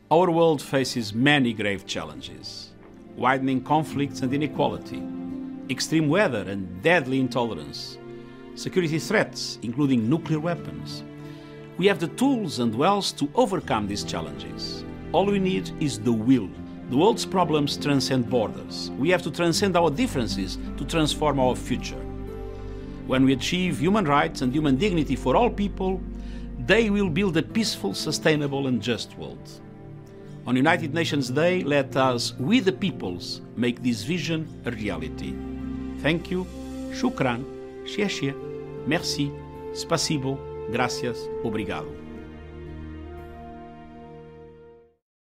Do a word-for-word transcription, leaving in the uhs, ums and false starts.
Our world faces many grave challenges: widening conflicts and inequality, extreme weather and deadly intolerance, security threats, including nuclear weapons. We have the tools and wealth to overcome these challenges. All we need is the will. The world's problems transcend borders. We have to transcend our differences to transform our future. When we achieve human rights and human dignity for all people, they will build a peaceful, sustainable and just world. On United Nations Day, let us, we the peoples, make this vision a reality. Thank you, shukran, xie xie, merci, spasibo, gracias, obrigado.